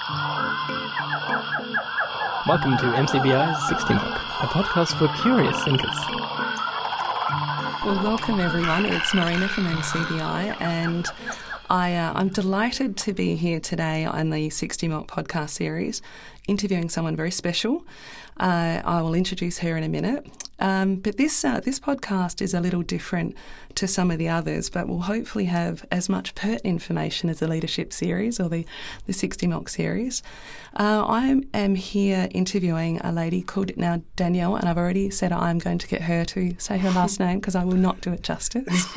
Welcome to MCBI's 60 Knock, a podcast for curious thinkers. Well, welcome everyone. It's Marina from MCBI, and I'm delighted to be here today on the 60 Knock podcast series, interviewing someone very special. I will introduce her in a minute. But this podcast is a little different to some of the others, but will hopefully have as much pertinent information as the leadership series or the 60 Knock series. I am here interviewing a lady called now Danielle, and I've already said I'm going to get her to say her last name because I will not do it justice.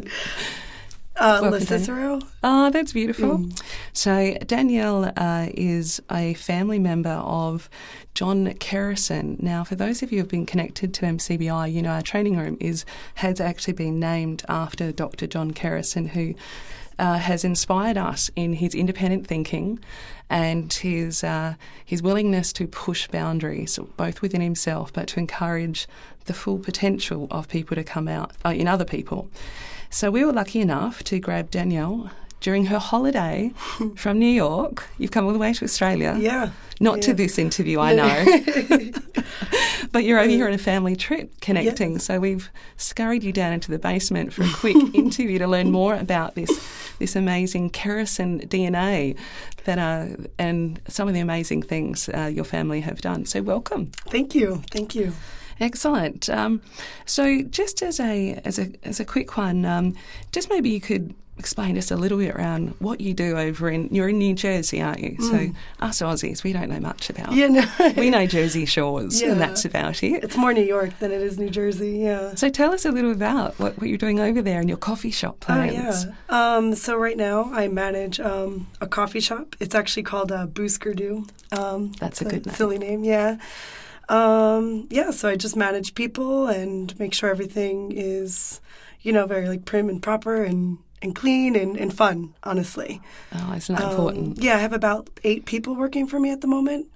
Cicero. Oh, that's beautiful. So Danielle is a family member of John Kerrison. Now, for those of you who have been connected to MCBI, you know our training room has actually been named after Dr. John Kerrison, who has inspired us in his independent thinking and his willingness to push boundaries, both within himself, but to encourage the full potential of people to come out in other people. So we were lucky enough to grab Danielle during her holiday from New York. You've come all the way to Australia. Yeah. Not to this interview, I know. But you're over here on a family trip connecting. Yeah. So we've scurried you down into the basement for a quick interview to learn more about this amazing Kerrison DNA and some of the amazing things your family have done. So welcome. Thank you. Thank you. Excellent. So just as a quick one, just maybe you could explain just a little bit around what you do you're in New Jersey, aren't you? So us Aussies, we don't know much about. Yeah, no. We know Jersey Shores, and that's about it. It's more New York than it is New Jersey, yeah. So tell us a little about what you're doing over there in your coffee shop plans. Oh, yeah. So right now I manage a coffee shop. It's actually called Booskardo. That's a good name. Silly name, yeah. So I just manage people and make sure everything is, very prim and proper and clean and fun, honestly. Oh, isn't that important? Yeah, I have about 8 people working for me at the moment.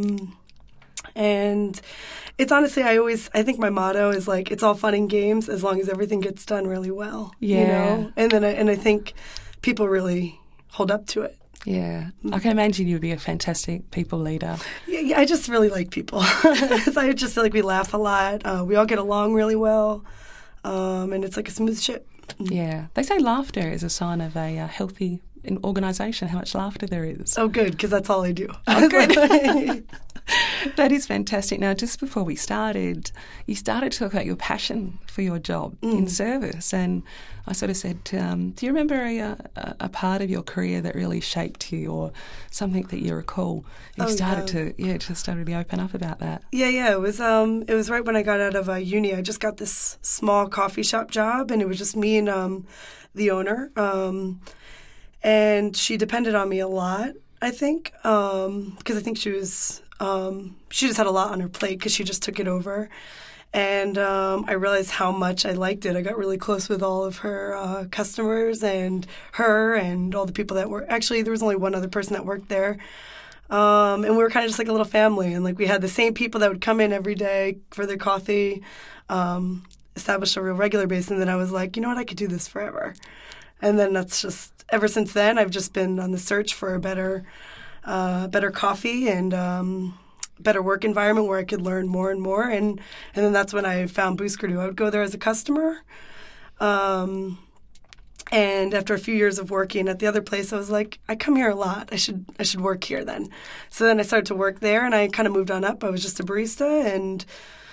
And it's honestly, I think my motto is it's all fun and games as long as everything gets done really well. Yeah. And I think people really hold up to it. Yeah. I can imagine you'd be a fantastic people leader. Yeah, I just really like people. I just feel like we laugh a lot. We all get along really well. And it's like a smooth ship. Yeah. They say laughter is a sign of a healthy organisation, how much laughter there is. Oh, good, because that's all I do. Oh, good. That is fantastic. Now, just before we started, you started to talk about your passion for your job in service, and I sort of said, do you remember a part of your career that really shaped you, or something that you recall? You started to really open up about that. Yeah. It was right when I got out of uni. I just got this small coffee shop job, and it was just me and the owner, and she depended on me a lot. I think because I think she just had a lot on her plate because she just took it over. And I realized how much I liked it. I got really close with all of her customers and her and all the people that were – actually, there was only one other person that worked there. And we were kind of just like a little family. And we had the same people that would come in every day for their coffee, established a real regular base. And then I was like, you know what, I could do this forever. And then that's just – ever since then, I've just been on the search for a better coffee and better work environment where I could learn more and more. And then that's when I found Booskardo. I would go there as a customer. And after a few years of working at the other place, I was like, I come here a lot. I should work here then. So then I started to work there, and I kind of moved on up. I was just a barista, and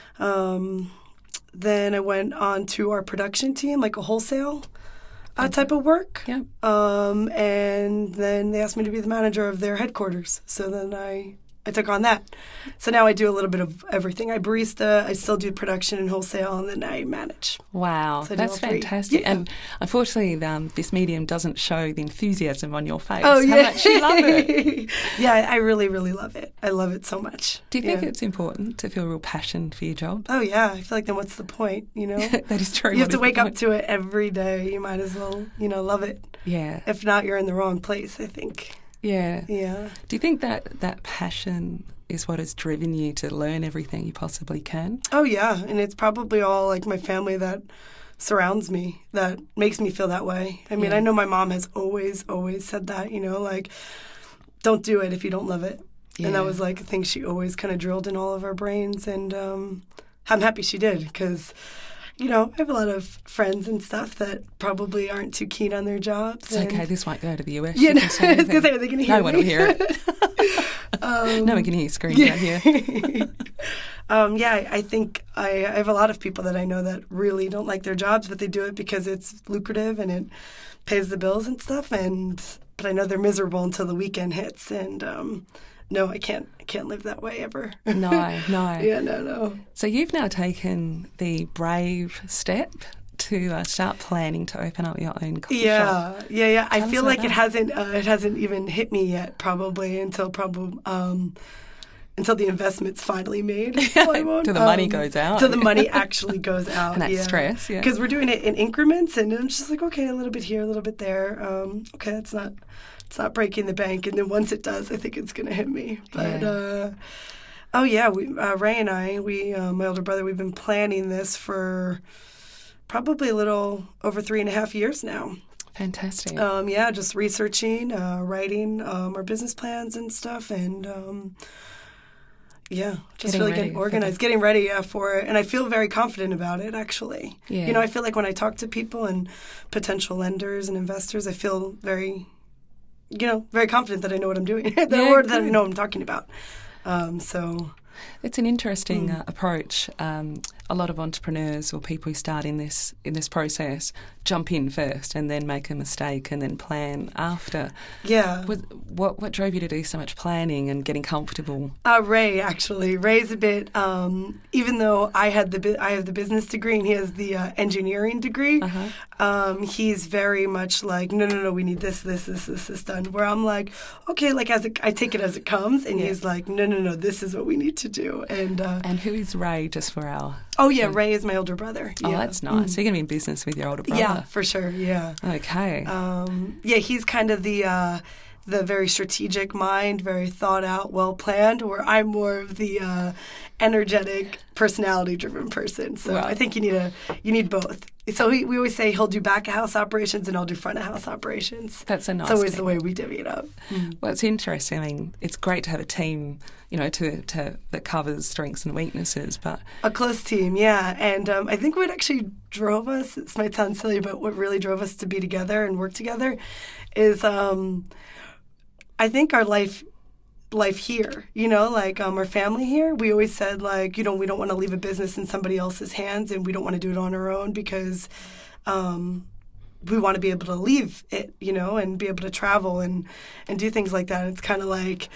then I went on to our production team, like a wholesale type of work. Yeah. And then they asked me to be the manager of their headquarters. So then I took on that. So now I do a little bit of everything. I barista, I still do production and wholesale, and then I manage. Wow, so that's fantastic. Yeah. And unfortunately, this medium doesn't show the enthusiasm on your face. Oh, yeah. How much you love it. Yeah, I really, really love it. I love it so much. Do you think it's important to feel real passion for your job? Oh, yeah. I feel like then what's the point, That is true. You have to wake up to it every day. You might as well, love it. Yeah. If not, you're in the wrong place, I think. Yeah. Yeah. Do you think that passion is what has driven you to learn everything you possibly can? Oh, yeah. And it's probably all my family that surrounds me that makes me feel that way. I mean, I know my mom has always said that, don't do it if you don't love it. Yeah. And that was like a thing she always kind of drilled in all of our brains. And I'm happy she did because, I have a lot of friends and stuff that probably aren't too keen on their jobs. It's okay, this won't go to the US. Yeah, I was going to say, are they going to hear No one will hear it. No one can hear you screaming out here. I think I have a lot of people that I know that really don't like their jobs, but they do it because it's lucrative and it pays the bills and stuff. But I know they're miserable until the weekend hits. And no, I can't live that way ever. No. Yeah, no. So you've now taken the brave step to start planning to open up your own coffee shop. Yeah. I Tell feel us like it hasn't even hit me yet, probably until the investment's finally made. Till the money goes out. Till the money actually goes out. And that's stress, yeah. Because we're doing it in increments, and I'm just like, okay, a little bit here, a little bit there. Okay, it's not breaking the bank, and then once it does, I think it's going to hit me. But Ray and I, my older brother, we've been planning this for probably a little over 3.5 years now. Fantastic. Just researching, writing our business plans and stuff, and just really getting organized, getting ready for it. And I feel very confident about it, actually. Yeah. I feel like when I talk to people and potential lenders and investors, I feel very, very confident that I know what I'm doing, that I know what I'm talking about. It's an interesting approach. A lot of entrepreneurs or people who start in this process jump in first and then make a mistake and then plan after. Yeah. What drove you to do so much planning and getting comfortable? Ray, actually. Ray's a bit, even though I have the business degree and he has the engineering degree, he's very much like, no, we need this done. Where I'm like, okay, like I take it as it comes, and he's like, no, this is what we need to do. And who is Ray, just for our... Oh, yeah, Ray is my older brother. Oh, that's nice. So you're going to be in business with your older brother. Yeah, for sure, yeah. Okay. He's kind of the very strategic mind, very thought out, well planned, where I'm more of the energetic, personality driven person. So I think you need both. So we always say he'll do back of house operations and I'll do front of house operations. That's a nice. It's always the way we divvy it up. Well, it's interesting. I mean, it's great to have a team, that covers strengths and weaknesses, but a close team, yeah. And I think what actually drove us, this might sound silly, but what really drove us to be together and work together is I think our life here, our family here, we always said, we don't want to leave a business in somebody else's hands, and we don't want to do it on our own because we want to be able to leave it, and be able to travel and do things like that. It's kind of like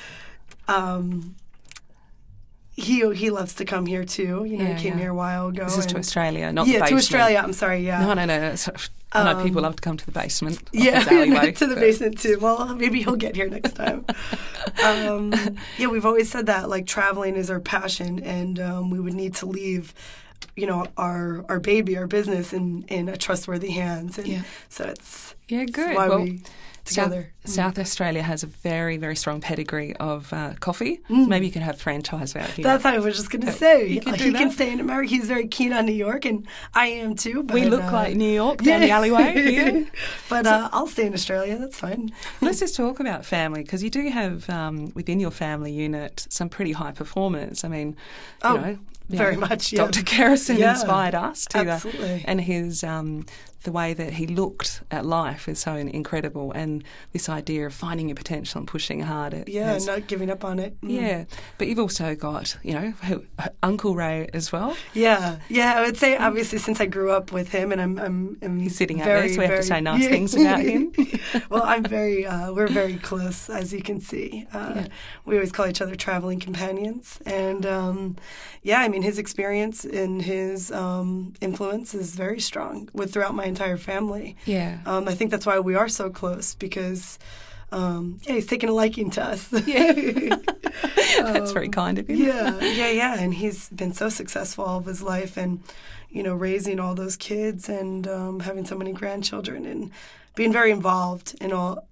he loves to come here too. He came here a while ago. This is to Australia, not the basement. Yeah, to Australia. I'm sorry, yeah. No. I know people love to come to the basement. Yeah, to the basement too. Well, maybe he'll get here next time. We've always said that, traveling is our passion, and we would need to leave, our baby, our business in a trustworthy hands. And so it's good. Why we together. South Australia has a very, very strong pedigree of coffee. So maybe you can have franchise out here. That's what I was just going to say. He can stay in America. He's very keen on New York, and I am too. But, we look like New York down the alleyway here. But I'll stay in Australia. That's fine. Let's just talk about family, because you do have within your family unit some pretty high performers. I mean, very much. Yeah. Dr. Kerrison inspired us to absolutely. And his the way that he looked at life is so incredible, and this idea of finding your potential and pushing hard. Not giving up on it. Yeah, but you've also got, Uncle Ray as well. Yeah. I would say, obviously, since I grew up with him, and I'm He's sitting out very, there, so we have to say nice things about him. Well, we're very close, as you can see. We always call each other traveling companions, and his experience and his influence is very strong throughout my entire family. Yeah. I think that's why we are so close, because he's taken a liking to us. That's very kind of him. Yeah. And he's been so successful all of his life, and raising all those kids, and having so many grandchildren, and being very involved in all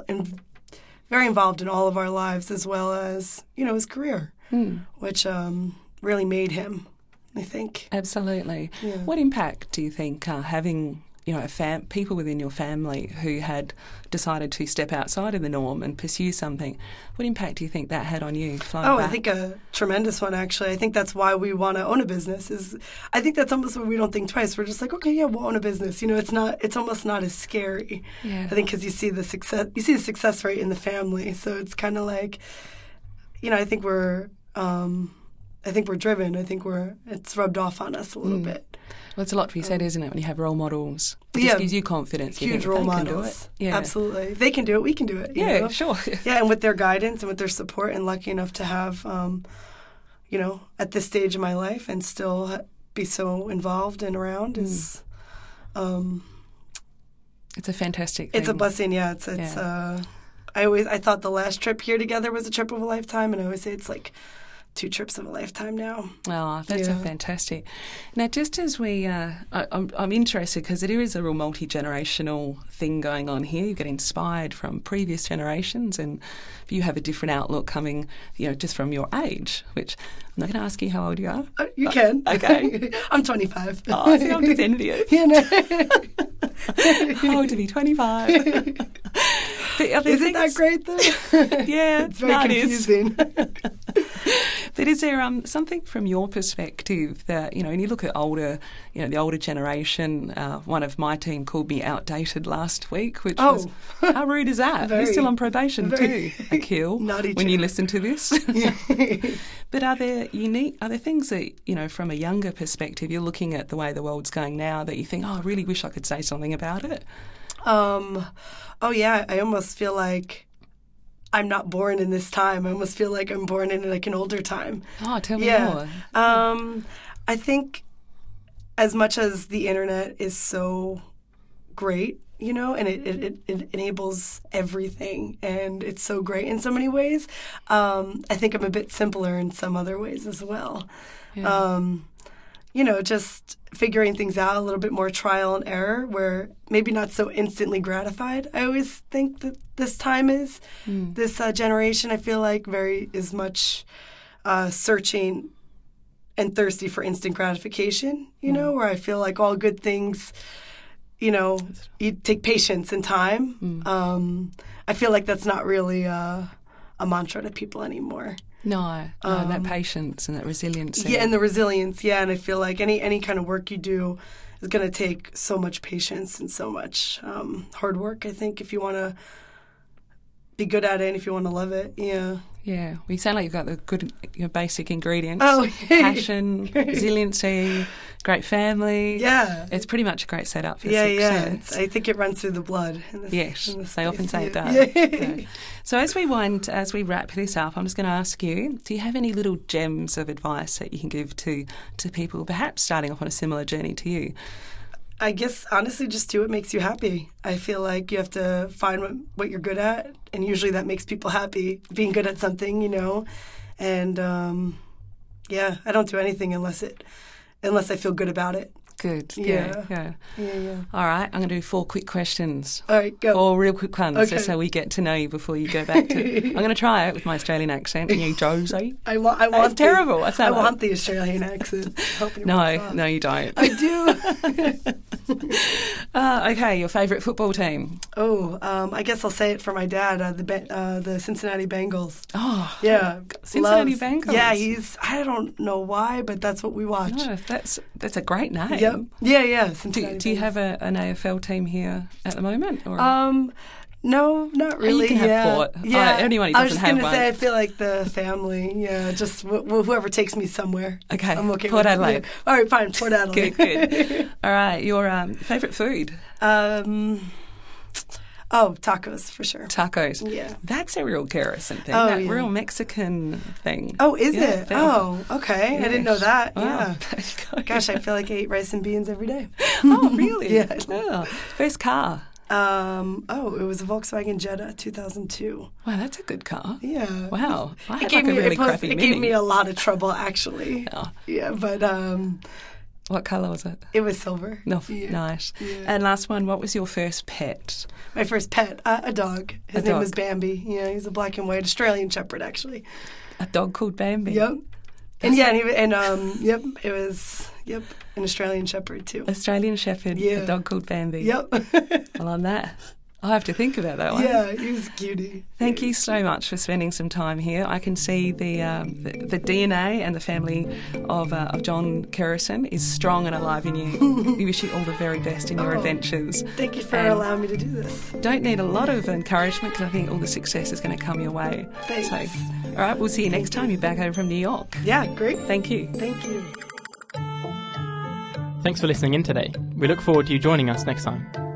of our lives, as well as his career, which really made him, I think. Absolutely. Yeah. What impact do you think having people within your family who had decided to step outside of the norm and pursue something. What impact do you think that had on you? I think a tremendous one, actually. I think that's why we want to own a business. I think that's almost why we don't think twice. We're just like, okay, yeah, we'll own a business. It's almost not as scary. Yeah. I think because you see the success rate in the family. So it's kind of like, I think we're driven. I think it's rubbed off on us a little bit. Well, it's a lot to be said, isn't it, when you have role models? It just gives you confidence. Huge role models. Can do it. Yeah. Absolutely. If they can do it, we can do it. Yeah, sure. Yeah, and with their guidance and with their support, and lucky enough to have, at this stage of my life and still be so involved and around is... it's a fantastic thing. It's a blessing, yeah. I thought the last trip here together was a trip of a lifetime, and I always say it's like 2 trips of a lifetime now. Oh, that's fantastic. Now, just as I'm interested because it is a real multi-generational thing going on here. You get inspired from previous generations, and you have a different outlook coming, just from your age, which I'm not going to ask you how old you are. You can. Okay. I'm 25. Oh, see, I'm just envious. How old to be 25? Isn't that great, though? Yeah. It's very confusing. But is there something from your perspective that, when you look at the older generation, one of my team called me outdated last week, which was, how rude is that? You're still on probation too, Akil, when you listen to this. But are there things that, from a younger perspective, you're looking at the way the world's going now that you think, I really wish I could say something about it? Yeah, I almost feel like I'm not born in this time. I almost feel like I'm born in like an older time. Oh, tell me more. I think as much as the internet is so great, and it enables everything, and it's so great in so many ways, I think I'm a bit simpler in some other ways as well. Yeah. Just figuring things out, a little bit more trial and error, where maybe not so instantly gratified. I always think that this time is. This generation, I feel like, is much searching and thirsty for instant gratification, where I feel like all good things, you take patience and time. I feel like that's not really a mantra to people anymore. No, that patience and that resilience. Yeah, and the resilience, and I feel like any kind of work you do is going to take so much patience and so much hard work, I think, if you want to be good at it and if you want to love it, yeah. Yeah, well, you sound like you've got the good basic ingredients. Oh, passion, resiliency, great family. Yeah. It's pretty much a great setup for success. Yeah. I think it runs through the blood. Yes, they often say it does. Yeah. So as we wrap this up, I'm just going to ask you, do you have any little gems of advice that you can give to people perhaps starting off on a similar journey to you? I guess, honestly, just do what makes you happy. I feel like you have to find what you're good at, and usually that makes people happy, being good at something, And, I don't do anything unless I feel good about it. Good. Yeah. All right, I'm going to do 4 quick questions. All right, go. 4 real quick ones, okay. Just so we get to know you before you go back to... I'm going to try it with my Australian accent. You Josie. I want it's terrible. I want the Australian accent. No, you don't. I do. Okay, your favourite football team? I guess I'll say it for my dad, the Cincinnati Bengals. Oh, yeah. Cincinnati Bengals. Yeah, I don't know why, but that's what we watch. No, that's a great name. Yep. Yeah. Do you have an AFL team here at the moment? Or? No, not really. You can have Port. Yeah. Anyone who I was doesn't just have going to one. say, I feel like the family, just whoever takes me somewhere. Okay, I'm okay Port with Adelaide. Yeah. All right, fine, Port Adelaide. Good. All right, your favourite food? Tacos, for sure. Tacos. Yeah. That's a real Garrison thing, real Mexican thing. Oh, is it? Oh, okay. Yes. I didn't know that. Wow. Yeah. There you go. Gosh, I feel like I eat rice and beans every day. Oh, really? Yeah. Oh. First car? It was a Volkswagen Jetta 2002. Wow, that's a good car. Yeah. Wow. I It had a really crappy It Mini. gave me a lot of trouble, actually. Oh. Yeah, but... What colour was it? It was silver. No, yeah. Nice. Yeah. And last one, what was your first pet? My first pet, a dog. His name was Bambi. Yeah, he's a black and white Australian Shepherd, actually. A dog called Bambi? Yep. And yeah, yep, it was an Australian Shepherd too. Australian Shepherd, a dog called Bambi. Yep. I love that. I'll have to think about that one. Yeah, he was a cutie. Thank you so much for spending some time here. I can see the DNA and the family of John Kerrison is strong and alive in you. We wish you all the very best in your adventures. Thank you for allowing me to do this. Don't need a lot of encouragement because I think all the success is going to come your way. Thanks. So, all right, we'll see you next time you're back home from New York. Yeah, great. Thank you. Thank you. Thanks for listening in today. We look forward to you joining us next time.